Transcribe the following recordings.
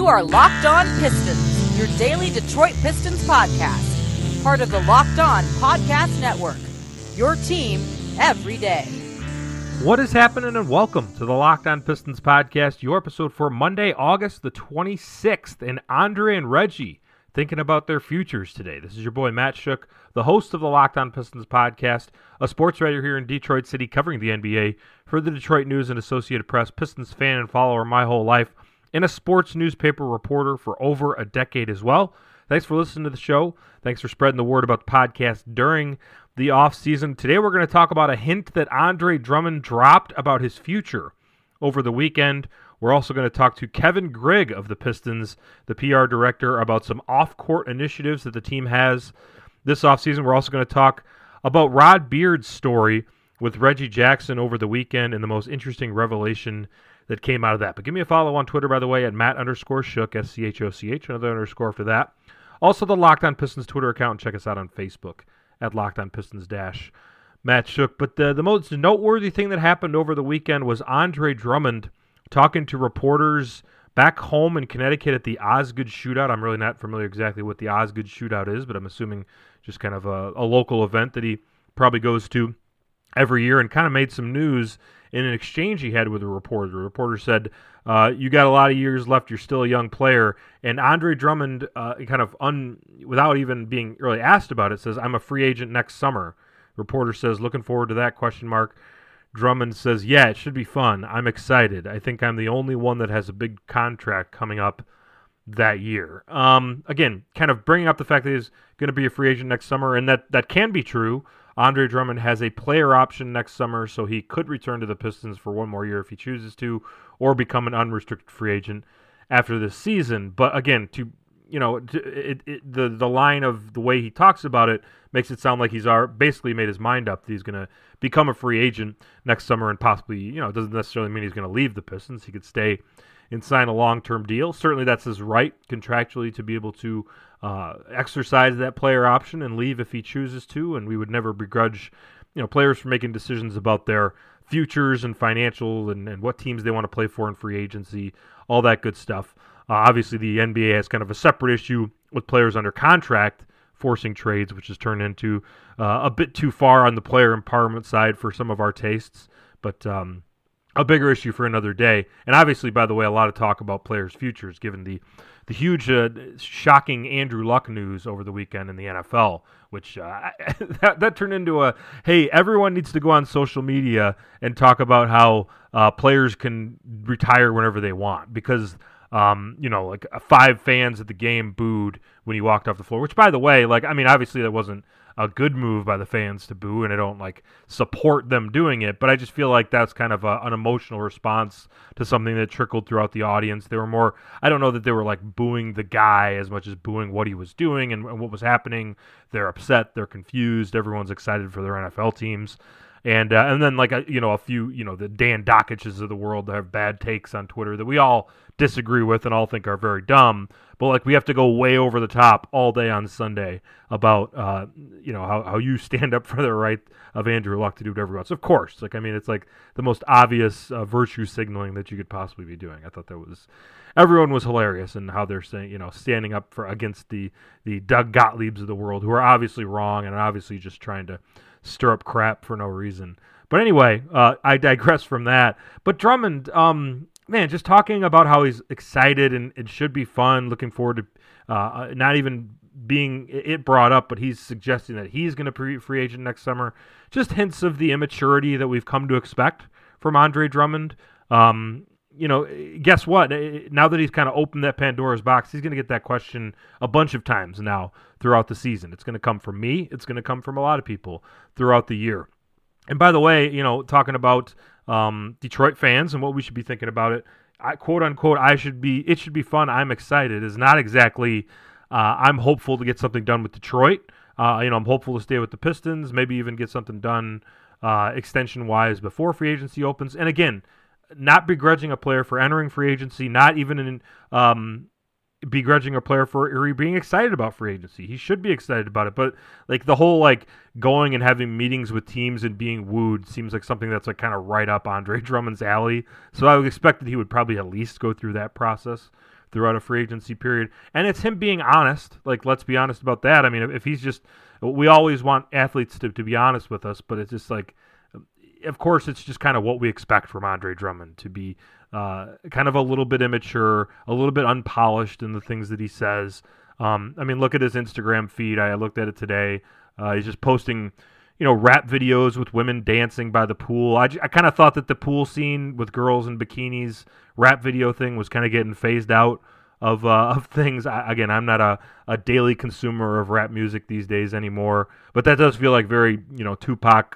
are Locked On Pistons, your daily Detroit Pistons podcast. Part of the Locked On Podcast Network, your team every day. What is happening, and welcome to the Locked On Pistons podcast, your episode for Monday, August the 26th. And Andre and Reggie thinking about their futures today. This is your boy Matt Shook, the host of the Locked On Pistons podcast, a sports writer here in Detroit City covering the NBA for the Detroit News and Associated Press, Pistons fan and follower my whole life, and a sports newspaper reporter for over a decade as well. Thanks for listening to the show. Thanks for spreading the word about the podcast during the offseason. Today we're going to talk about a hint that Andre Drummond dropped about his future over the weekend. We're also going to talk to Kevin Grigg of the Pistons, the PR director, about some off-court initiatives that the team has this offseason. We're also going to talk about Rod Beard's story with Reggie Jackson over the weekend and the most interesting revelation that came out of that. But give me a follow on Twitter, by the way, at Matt_Shook, SCHOCH, another underscore for that. Also, the Locked On Pistons Twitter account, and check us out on Facebook at Locked On Pistons-Matt Shook. But the most noteworthy thing that happened over the weekend was Andre Drummond talking to reporters back home in Connecticut at the Osgood Shootout. I'm really not familiar exactly what the Osgood Shootout is, but I'm assuming just kind of a local event that he probably goes to every year, and kind of made some news in an exchange he had with a reporter. The reporter said, you got a lot of years left, you're still a young player. And Andre Drummond, without even being really asked about it, says, I'm a free agent next summer. Reporter says, looking forward to that, ? Drummond says, yeah, it should be fun. I'm excited. I think I'm the only one that has a big contract coming up that year. Again, kind of bringing up the fact that he's going to be a free agent next summer, and that can be true. Andre Drummond has a player option next summer, so he could return to the Pistons for one more year if he chooses to, or become an unrestricted free agent after this season. But again, the line of the way he talks about it makes it sound like he's basically made his mind up that he's going to become a free agent next summer, and possibly, it doesn't necessarily mean he's going to leave the Pistons. He could stay and sign a long-term deal. Certainly that's his right contractually to be able to exercise that player option and leave if he chooses to, and we would never begrudge players for making decisions about their futures and financial and what teams they want to play for in free agency, all that good stuff. Obviously, the NBA has kind of a separate issue with players under contract forcing trades, which has turned into a bit too far on the player empowerment side for some of our tastes, but a bigger issue for another day. And obviously, by the way, a lot of talk about players' futures, given the huge, shocking Andrew Luck news over the weekend in the NFL, which that turned into hey, everyone needs to go on social media and talk about how players can retire whenever they want, because 5 fans at the game booed when he walked off the floor, which, by the way, obviously that wasn't a good move by the fans to boo, and I don't support them doing it, but I just feel like that's kind of an emotional response to something that trickled throughout the audience. They were more, I don't know that they were booing the guy as much as booing what he was doing and what was happening. They're upset, they're confused, everyone's excited for their NFL teams. And then a few, the Dan Dockiches of the world that have bad takes on Twitter that we all disagree with and all think are very dumb. But we have to go way over the top all day on Sunday about how you stand up for the right of Andrew Luck to do whatever he wants. Of course, it's the most obvious virtue signaling that you could possibly be doing. I thought everyone was hilarious in how they're saying, standing up against the Doug Gottliebs of the world, who are obviously wrong and obviously just trying to stir up crap for no reason. But anyway, I digress from that. But Drummond, just talking about how he's excited and it should be fun, looking forward to not even being it brought up, but he's suggesting that he's going to be free agent next summer. Just hints of the immaturity that we've come to expect from Andre Drummond. Guess what? Now that he's kind of opened that Pandora's box, he's going to get that question a bunch of times now throughout the season. It's going to come from me. It's going to come from a lot of people throughout the year. And by the way, talking about Detroit fans and what we should be thinking about it, quote unquote, it should be fun, I'm excited, is not exactly, I'm hopeful to get something done with Detroit. I'm hopeful to stay with the Pistons, maybe even get something done extension-wise before free agency opens. And again, not begrudging a player for entering free agency, not even begrudging a player for being excited about free agency. He should be excited about it, but the whole going and having meetings with teams and being wooed seems like something that's kind of right up Andre Drummond's alley. So I would expect that he would probably at least go through that process throughout a free agency period. And it's him being honest. Like, let's be honest about that. I mean, if he's just, we always want athletes to be honest with us, but it's just like, of course, it's just kind of what we expect from Andre Drummond, to be kind of a little bit immature, a little bit unpolished in the things that he says. I mean, look at his Instagram feed. I looked at it today. He's just posting, rap videos with women dancing by the pool. I kind of thought that the pool scene with girls in bikinis, rap video thing was kind of getting phased out of things. Again, I'm not a daily consumer of rap music these days anymore, but that does feel like very, Tupac,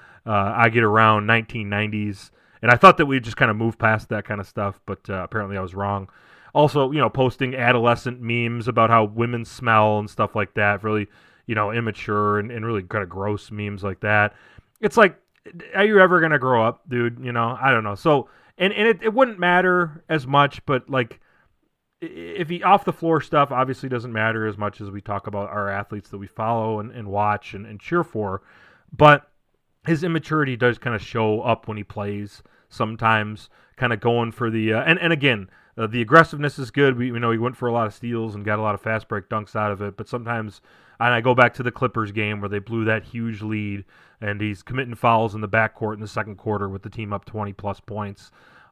I Get Around, 1990s. And I thought that we'd just kind of move past that kind of stuff, but apparently I was wrong. Also, posting adolescent memes about how women smell and stuff like that, really, immature and really kind of gross memes like that. It's like, are you ever going to grow up, dude? I don't know. So, and it wouldn't matter as much, but like, if he off the floor stuff obviously doesn't matter as much as we talk about our athletes that we follow and watch and cheer for, but his immaturity does kind of show up when he plays sometimes, kind of going for the and again, the aggressiveness is good. We know he went for a lot of steals and got a lot of fast break dunks out of it, but sometimes, and I go back to the Clippers game where they blew that huge lead and he's committing fouls in the backcourt in the second quarter with the team up 20 plus points.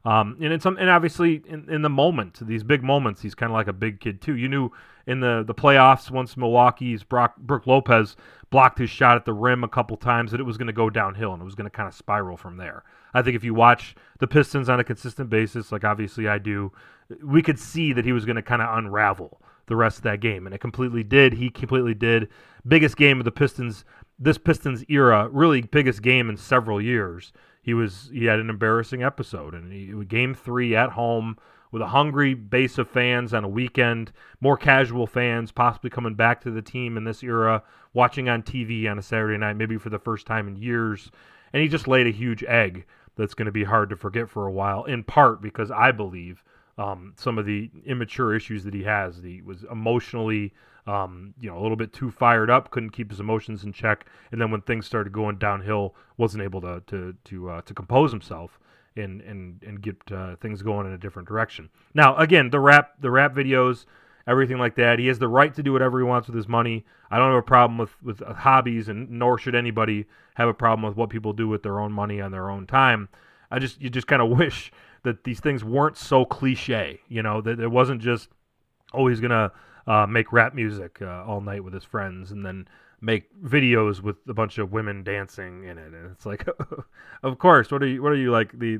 And obviously in the moment, these big moments, he's kind of like a big kid too. You knew in the playoffs, once Milwaukee's Brook Lopez blocked his shot at the rim a couple times, that it was going to go downhill and it was going to kind of spiral from there. I think if you watch the Pistons on a consistent basis, like obviously I do, we could see that he was going to kind of unravel the rest of that game, and it completely did. He completely did. Biggest game of the Pistons, this Pistons era, really biggest game in several years. He had an embarrassing episode, and Game 3 at home with a hungry base of fans on a weekend, more casual fans possibly coming back to the team in this era, watching on TV on a Saturday night, maybe for the first time in years, and he just laid a huge egg that's going to be hard to forget for a while, in part because I believe some of the immature issues that he has. He was emotionally, a little bit too fired up, couldn't keep his emotions in check, and then when things started going downhill, wasn't able to compose himself and get things going in a different direction. Now, again, the rap videos, everything like that, he has the right to do whatever he wants with his money. I don't have a problem with hobbies, and nor should anybody have a problem with what people do with their own money on their own time. You just kind of wish that these things weren't so cliche, that it wasn't just, he's going to make rap music all night with his friends and then make videos with a bunch of women dancing in it. And it's like, of course, what are you like, the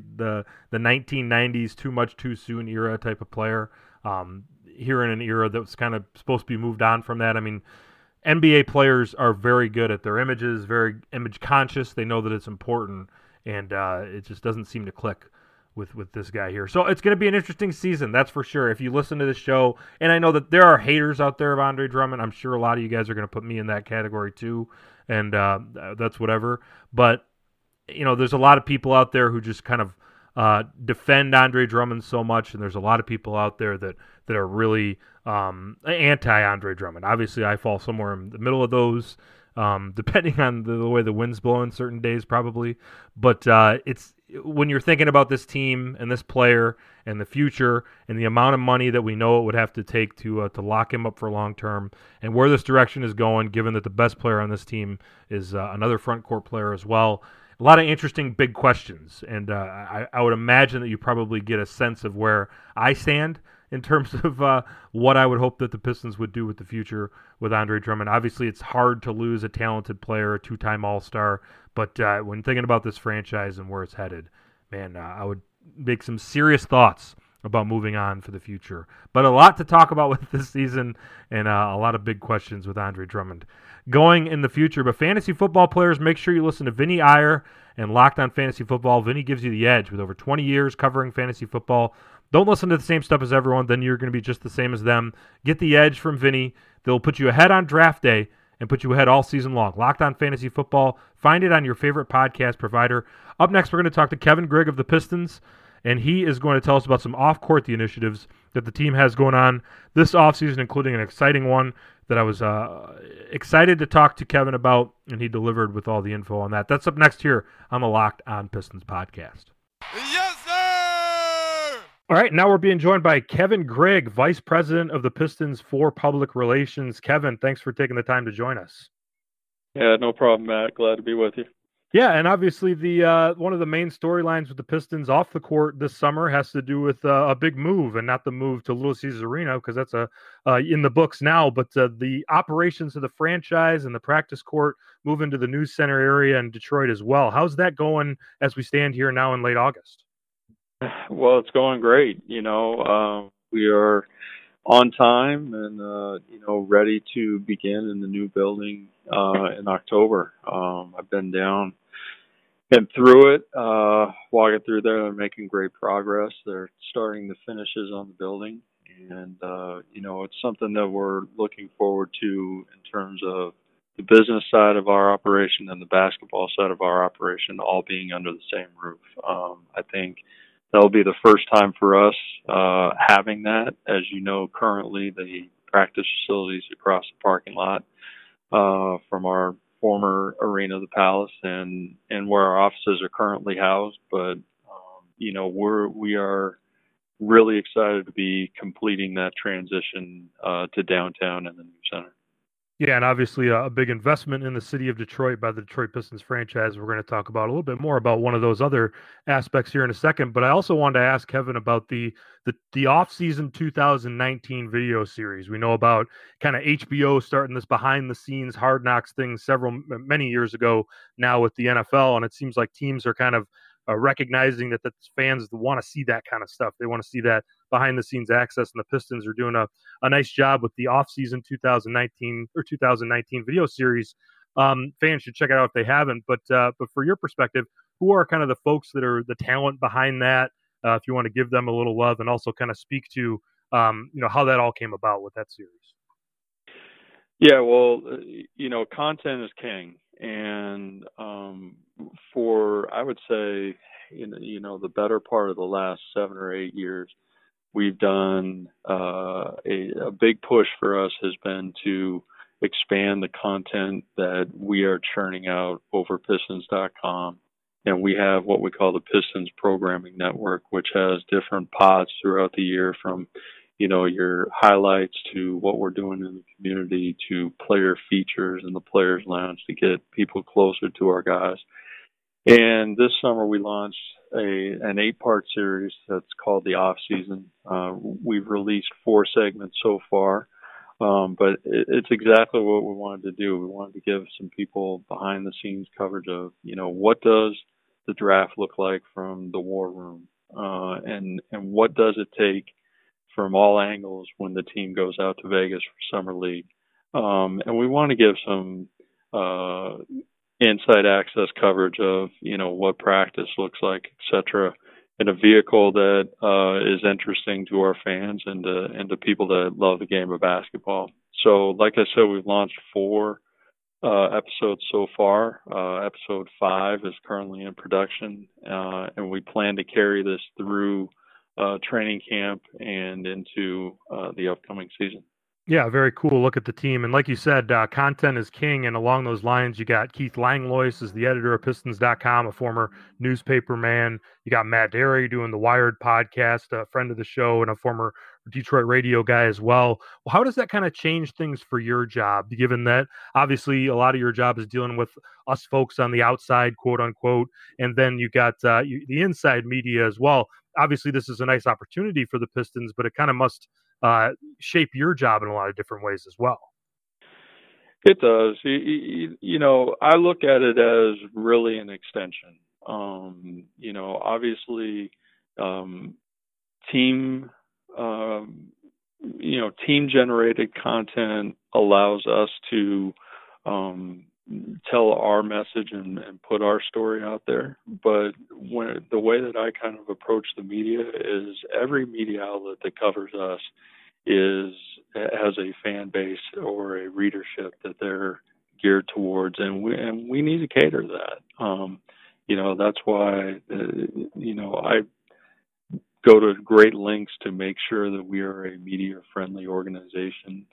1990s too much too soon era type of player, here in an era that was kind of supposed to be moved on from that. I mean, NBA players are very good at their images, very image conscious. They know that it's important, and it just doesn't seem to click with this guy here. So it's going to be an interesting season, that's for sure. If you listen to this show, and I know that there are haters out there of Andre Drummond, I'm sure a lot of you guys are going to put me in that category too, and that's whatever. But, there's a lot of people out there who just kind of defend Andre Drummond so much, and there's a lot of people out there that are really anti-Andre Drummond. Obviously, I fall somewhere in the middle of those, depending on the way the wind's blowing certain days probably. But it's when you're thinking about this team and this player and the future and the amount of money that we know it would have to take to lock him up for long term, and where this direction is going, given that the best player on this team is another front court player as well. A lot of interesting big questions, and I would imagine that you probably get a sense of where I stand in terms of what I would hope that the Pistons would do with the future with Andre Drummond. Obviously, it's hard to lose a talented player, a two-time All-Star, but when thinking about this franchise and where it's headed, man, I would make some serious thoughts about moving on for the future. But a lot to talk about with this season, and a lot of big questions with Andre Drummond going in the future. But fantasy football players, make sure you listen to Vinny Iyer and Locked On Fantasy Football. Vinny gives you the edge with over 20 years covering fantasy football. Don't listen to the same stuff as everyone, then you're going to be just the same as them. Get the edge from Vinny. They'll put you ahead on draft day and put you ahead all season long. Locked On Fantasy Football. Find it on your favorite podcast provider. Up next, we're going to talk to Kevin Grigg of the Pistons, and he is going to tell us about some off-court initiatives that the team has going on this offseason, including an exciting one that I was excited to talk to Kevin about, and he delivered with all the info on that. That's up next here on the Locked On Pistons podcast. Yes, sir! All right, now we're being joined by Kevin Grigg, Vice President of the Pistons for Public Relations. Kevin, thanks for taking the time to join us. Yeah, no problem, Matt. Glad to be with you. Yeah, and obviously the one of the main storylines with the Pistons off the court this summer has to do with a big move, and not the move to Little Caesars Arena because that's in the books now, but the operations of the franchise and the practice court move into the news center area in Detroit as well. How's that going as we stand here now in late August? Well, it's going great. We are on time and ready to begin in the new building in October. I've been down and through it, walking through there. They're making great progress. They're starting the finishes on the building, and it's something that we're looking forward to in terms of the business side of our operation and the basketball side of our operation all being under the same roof. I think that'll be the first time for us having that. As you know, currently the practice facilities across the parking lot from our former arena, the Palace, and where our offices are currently housed. But we are really excited to be completing that transition to downtown and the new center. Yeah, and obviously a big investment in the city of Detroit by the Detroit Pistons franchise. We're going to talk about a little bit more about one of those other aspects here in a second. But I also wanted to ask Kevin about the off-season 2019 video series. We know about kind of HBO starting this behind-the-scenes Hard Knocks thing many years ago now with the NFL, and it seems like teams are kind of recognizing that the fans want to see that kind of stuff. They want to see that behind-the-scenes access, and the Pistons are doing a nice job with the off-season 2019 video series. Fans should check it out if they haven't. But for your perspective, who are kind of the folks that are the talent behind that? If you want to give them a little love and also kind of speak to how that all came about with that series. Yeah, well, content is king, and for I would say, the better part of the last 7 or 8 years, we've done a big push for us has been to expand the content that we are churning out over Pistons.com. And we have what we call the Pistons Programming Network, which has different pods throughout the year from, your highlights to what we're doing in the community to player features in the Players Lounge to get people closer to our guys. And this summer we launched an 8-part series that's called The Off Season. We've released 4 segments so far, but it's exactly what we wanted to do. We wanted to give some people behind the scenes coverage of, what does the draft look like from the war room, and what does it take from all angles when the team goes out to Vegas for Summer League. And we want to give some inside access coverage of, what practice looks like, etc., in a vehicle that is interesting to our fans and to people that love the game of basketball. So, like I said, we've launched 4 episodes so far. Episode 5 is currently in production, and we plan to carry this through training camp and into the upcoming season. Yeah, very cool look at the team. And like you said, content is king. And along those lines, you got Keith Langlois as the editor of Pistons.com, a former newspaper man. You got Matt Derry doing the Wired podcast, a friend of the show and a former Detroit radio guy as well. Well, how does that kind of change things for your job, given that obviously a lot of your job is dealing with us folks on the outside, quote unquote, and then you got the inside media as well. Obviously, this is a nice opportunity for the Pistons, but it kind of must shape your job in a lot of different ways as well. It does. I look at it as really an extension. Obviously, team generated content allows us to tell our message and put our story out there. But the way that I kind of approach the media is every media outlet that covers us has a fan base or a readership that they're geared towards, and we need to cater to that. That's why I go to great lengths to make sure that we are a media friendly organization.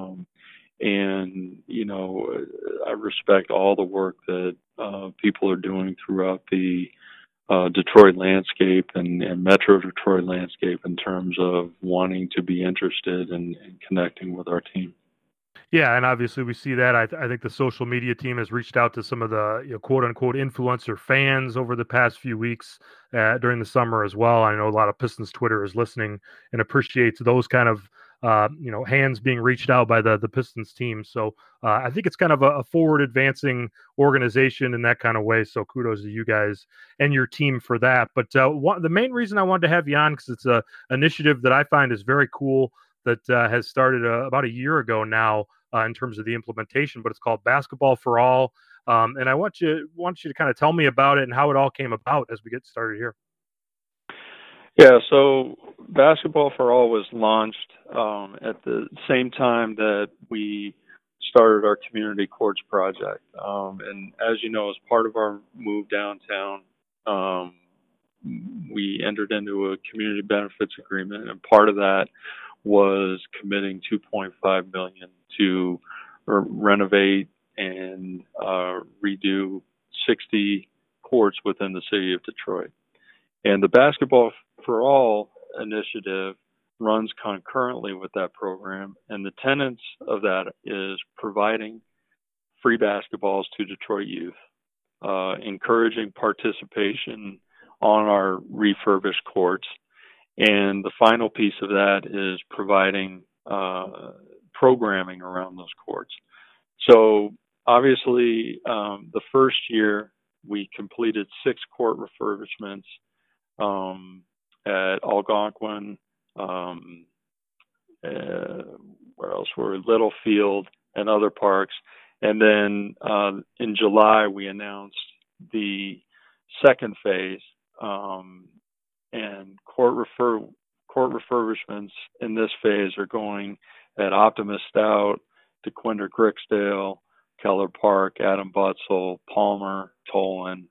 And I respect all the work that people are doing throughout the Detroit landscape and Metro Detroit landscape in terms of wanting to be interested in connecting with our team. Yeah, and obviously we see that. I think the social media team has reached out to some of the quote unquote influencer fans over the past few weeks during the summer as well. I know a lot of Pistons Twitter is listening and appreciates those kind of hands being reached out by the Pistons team. So I think it's kind of a forward advancing organization in that kind of way. So kudos to you guys and your team for that. But the main reason I wanted to have you on, because it's an initiative that I find is very cool that has started about a year ago now. In terms of the implementation, but it's called Basketball for All. And I want you to kind of tell me about it and how it all came about as we get started here. Yeah, so Basketball for All was launched at the same time that we started our community courts project. And as you know, as part of our move downtown, we entered into a community benefits agreement, and part of that was committing $2.5 million to renovate and redo 60 courts within the city of Detroit. And the Basketball for All initiative runs concurrently with that program, and the tenets of that is providing free basketballs to Detroit youth, encouraging participation on our refurbished courts, and the final piece of that is providing programming around those courts. So obviously, the first year we completed 6 court refurbishments at Algonquin, where else were Littlefield and other parks. And then in July we announced the second phase, and court refurbishments in this phase are going at Optimus Stout, DeQuinder Cricksdale, Keller Park, Adam Butzel, Palmer, Tolan.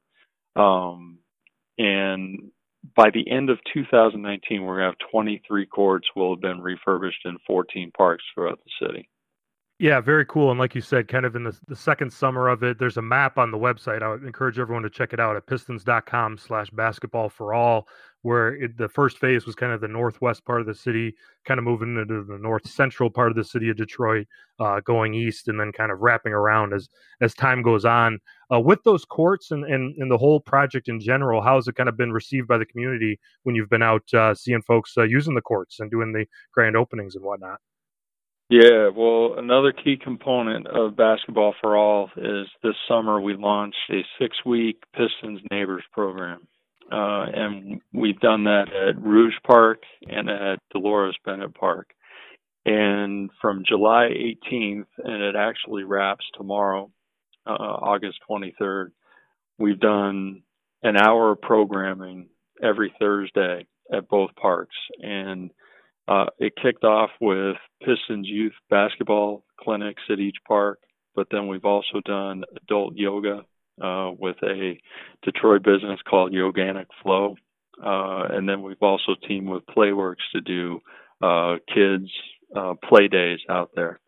And by the end of 2019, we're going to have 23 courts will have been refurbished in 14 parks throughout the city. Yeah, very cool. And like you said, kind of in the second summer of it, there's a map on the website. I would encourage everyone to check it out at pistons.com/basketball-for-all, where the first phase was kind of the northwest part of the city, kind of moving into the north central part of the city of Detroit, going east, and then kind of wrapping around as time goes on. With those courts and the whole project in general, how has it kind of been received by the community when you've been out seeing folks using the courts and doing the grand openings and whatnot? Yeah, well, another key component of Basketball for All is this summer we launched a 6-week Pistons Neighbors program. And we've done that at Rouge Park and at Dolores Bennett Park. And from July 18th, and it actually wraps tomorrow, August 23rd, we've done an hour of programming every Thursday at both parks. And it kicked off with Pistons youth basketball clinics at each park, but then we've also done adult yoga with a Detroit business called Yoganic Flow. And then we've also teamed with Playworks to do kids play days out there.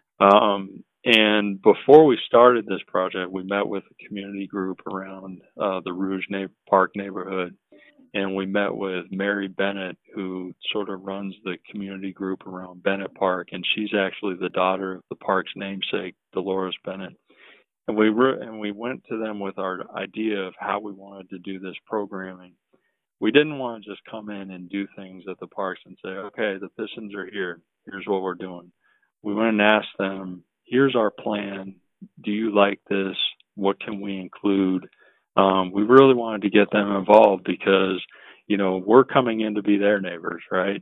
And before we started this project, we met with a community group around the Rouge Park neighborhood. And we met with Mary Bennett, who sort of runs the community group around Bennett Park, and she's actually the daughter of the park's namesake, Dolores Bennett. And we went to them with our idea of how we wanted to do this programming. We didn't want to just come in and do things at the parks and say, okay, the Pistons are here. Here's what we're doing. We went and asked them, here's our plan. Do you like this? What can we include? We really wanted to get them involved because, we're coming in to be their neighbors, right?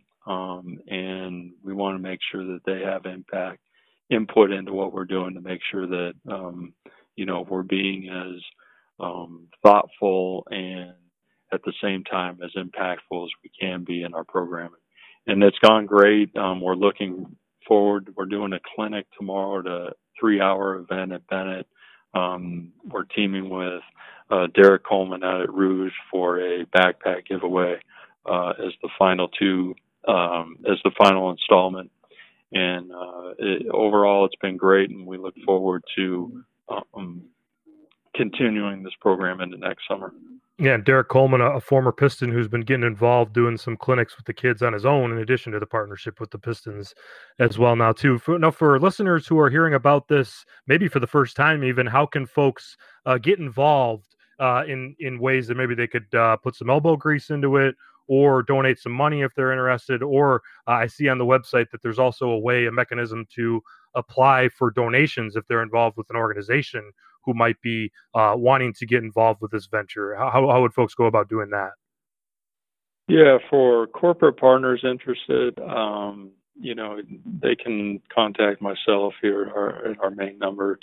And we want to make sure that they have input into what we're doing to make sure that, we're being as thoughtful and at the same time as impactful as we can be in our programming. And it's gone great. We're looking forward. We're doing a clinic tomorrow, a 3-hour event at Bennett. We're teaming with Derek Coleman out at Rouge for a backpack giveaway as the final installment. And overall, it's been great, and we look forward to continuing this program into next summer. Yeah, and Derek Coleman, a former Piston who's been getting involved doing some clinics with the kids on his own, in addition to the partnership with the Pistons as well now too. For listeners who are hearing about this, maybe for the first time even, how can folks get involved in ways that maybe they could put some elbow grease into it or donate some money if they're interested? Or I see on the website that there's also a mechanism to apply for donations if they're involved with an organization who might be wanting to get involved with this venture. How would folks go about doing that? Yeah, for corporate partners interested, they can contact myself here at our main number,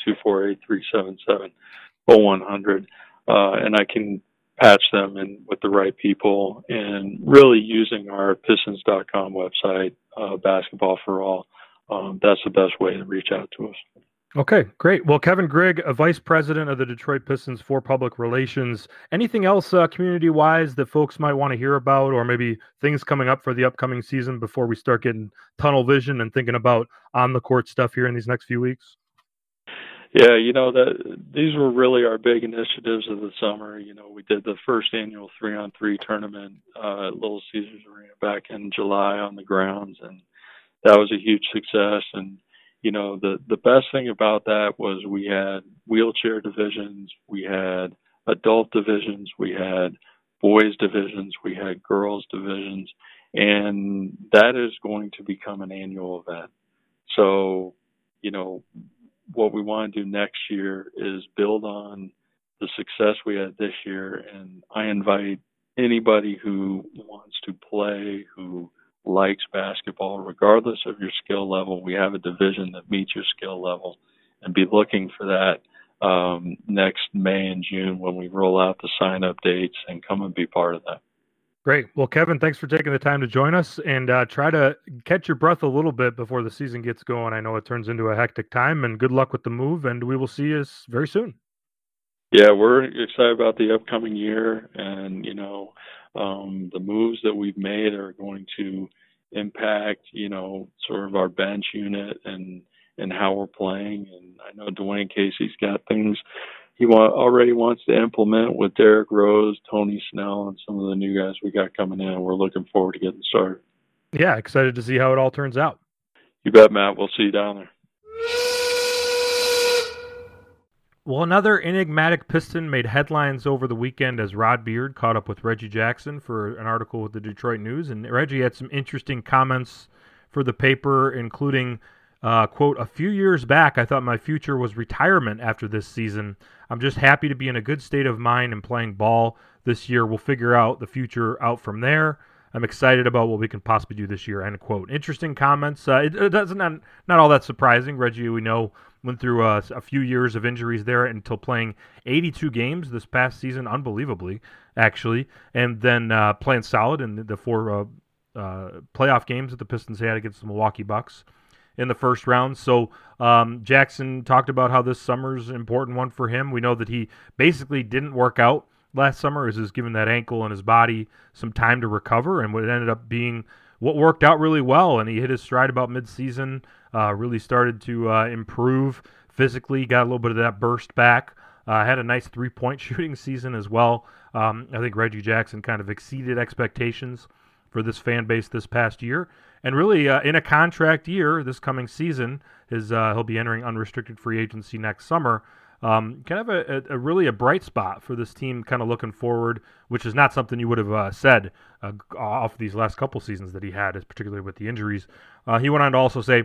248-377-0100, and I can patch them in with the right people, and really using our Pistons.com website, Basketball for All. That's the best way to reach out to us. Okay, great. Well, Kevin Grigg, a vice president of the Detroit Pistons for Public Relations. Anything else community-wise that folks might want to hear about, or maybe things coming up for the upcoming season before we start getting tunnel vision and thinking about on-the-court stuff here in these next few weeks? Yeah, these were really our big initiatives of the summer. We did the first annual 3-on-3 tournament at Little Caesars Arena back in July on the grounds, and that was a huge success. And the best thing about that was we had wheelchair divisions, we had adult divisions, we had boys divisions, we had girls divisions, and that is going to become an annual event. So, what we want to do next year is build on the success we had this year, and I invite anybody who wants to play, who likes basketball, regardless of your skill level. We have a division that meets your skill level, and be looking for that next May and June when we roll out the sign-up dates, and come and be part of that. Great. Well, Kevin, thanks for taking the time to join us, and try to catch your breath a little bit before the season gets going. I know it turns into a hectic time, and good luck with the move, and we will see you very soon. Yeah, we're excited about the upcoming year, and the moves that we've made are going to impact sort of our bench unit and how we're playing. And I know Dwayne Casey's got things he already wants to implement with Derrick Rose, Tony Snell, and some of the new guys we got coming in. We're looking forward to getting started. Yeah, excited to see how it all turns out. You bet, Matt. We'll see you down there. Well, another enigmatic Piston made headlines over the weekend as Rod Beard caught up with Reggie Jackson for an article with the Detroit News. And Reggie had some interesting comments for the paper, including, quote, "A few years back, I thought my future was retirement after this season. I'm just happy to be in a good state of mind and playing ball this year. We'll figure out the future out from there. I'm excited about what we can possibly do this year," end quote. Interesting comments. It doesn't not all that surprising. Reggie, we know, went through a few years of injuries there until playing 82 games this past season, unbelievably, actually, and then playing solid in the four playoff games that the Pistons had against the Milwaukee Bucks in the first round. So Jackson talked about how this summer's an important one for him. We know that he basically didn't work out last summer, as is giving that ankle and his body some time to recover, and what ended up being what worked out really well, and he hit his stride about midseason, really started to improve physically, got a little bit of that burst back, had a nice three-point shooting season as well. I think Reggie Jackson kind of exceeded expectations for this fan base this past year, and really in a contract year this coming season, he'll be entering unrestricted free agency next summer. Kind of a really a bright spot for this team kind of looking forward, which is not something you would have said off these last couple seasons that he had, particularly with the injuries. He went on to also say,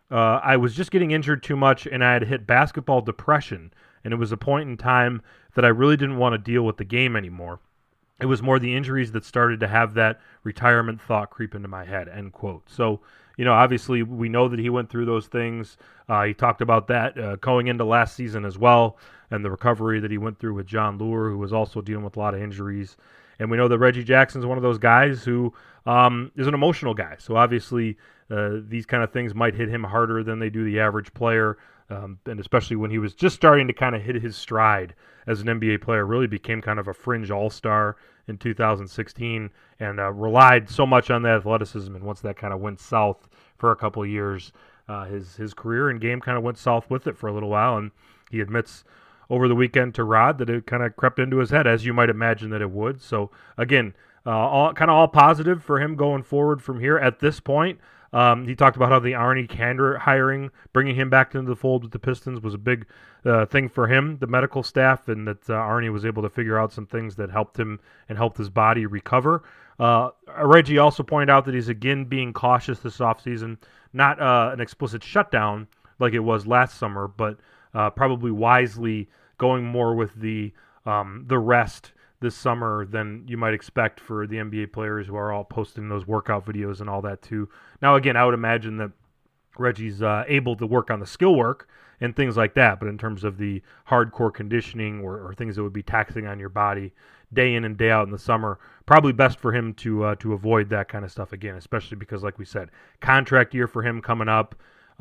"I was just getting injured too much, and I had hit basketball depression, and it was a point in time that I really didn't want to deal with the game anymore. It was more the injuries that started to have that retirement thought creep into my head," end quote. So, obviously we know that he went through those things. He talked about that going into last season as well, and the recovery that he went through with John Lure, who was also dealing with a lot of injuries. And we know that Reggie Jackson is one of those guys who is an emotional guy. So obviously these kind of things might hit him harder than they do the average player. And especially when he was just starting to kind of hit his stride as an NBA player, really became kind of a fringe all-star in 2016 and relied so much on that athleticism. And once that kind of went south for a couple of years, his career and game kind of went south with it for a little while. And he admits over the weekend to Rod that it kind of crept into his head, as you might imagine that it would. So again, all positive for him going forward from here at this point. He talked about how the Arnie Kander hiring, bringing him back into the fold with the Pistons, was a big thing for him, the medical staff, and that Arnie was able to figure out some things that helped him and helped his body recover. Reggie also pointed out that he's again being cautious this offseason, not an explicit shutdown like it was last summer, but probably wisely going more with the rest this summer than you might expect for the NBA players who are all posting those workout videos and all that too. Now, again, I would imagine that Reggie's able to work on the skill work and things like that, but in terms of the hardcore conditioning or things that would be taxing on your body day in and day out in the summer, probably best for him to avoid that kind of stuff again, especially because, like we said, contract year for him coming up.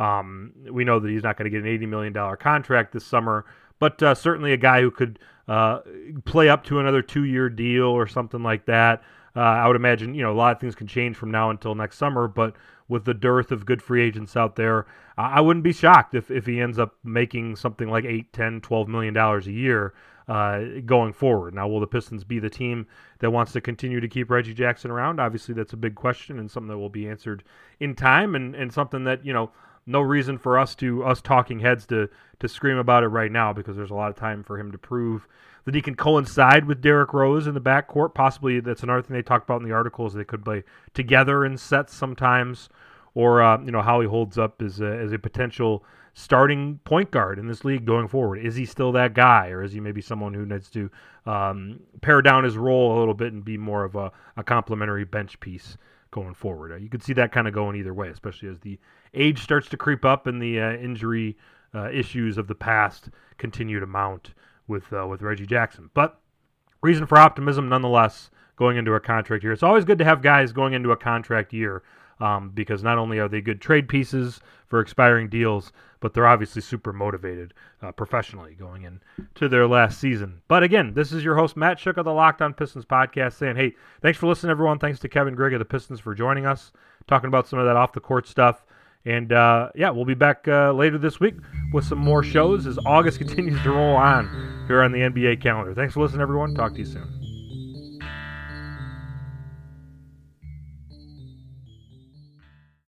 We know that he's not going to get an $80 million contract this summer, but certainly a guy who could play up to another 2-year deal or something like that. I would imagine, a lot of things can change from now until next summer, but with the dearth of good free agents out there, I wouldn't be shocked if he ends up making something like $8, $10, $12 million a year going forward. Now, will the Pistons be the team that wants to continue to keep Reggie Jackson around? Obviously, that's a big question and something that will be answered in time and something that, no reason for us talking heads to scream about it right now, because there's a lot of time for him to prove that he can coincide with Derrick Rose in the backcourt. Possibly that's another thing they talked about in the articles. They could play together in sets sometimes, or how he holds up as a potential starting point guard in this league going forward. Is he still that guy, or is he maybe someone who needs to pare down his role a little bit and be more of a complementary bench piece going forward? You could see that kind of going either way, especially as the age starts to creep up and the injury issues of the past continue to mount with Reggie Jackson. But reason for optimism nonetheless going into a contract year. It's always good to have guys going into a contract year because not only are they good trade pieces for expiring deals, but they're obviously super motivated professionally going into their last season. But again, this is your host, Matt Shook of the Locked On Pistons podcast, saying, hey, thanks for listening, everyone. Thanks to Kevin Grigg of the Pistons for joining us, talking about some of that off-the-court stuff. And, we'll be back later this week with some more shows as August continues to roll on here on the NBA calendar. Thanks for listening, everyone. Talk to you soon.